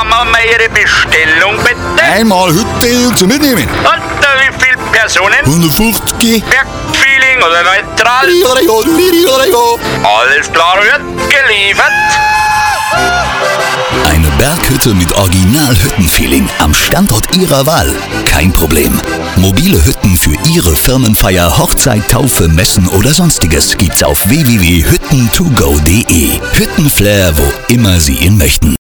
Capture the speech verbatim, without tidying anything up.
sagen wir Ihre Bestellung bitte. Einmal Hütte zum Mitnehmen. Und äh, wie viele Personen? hundertfünfzig. Bergfeeling oder neutral? Ja. Alles klar, wird geliefert. Eine Berghütte mit Original-Hüttenfeeling am Standort Ihrer Wahl. Kein Problem. Mobile Hütten für Ihre Firmenfeier, Hochzeit, Taufe, Messen oder Sonstiges gibt's auf w w w punkt hütten to go punkt de. Hüttenflair, wo immer Sie ihn möchten.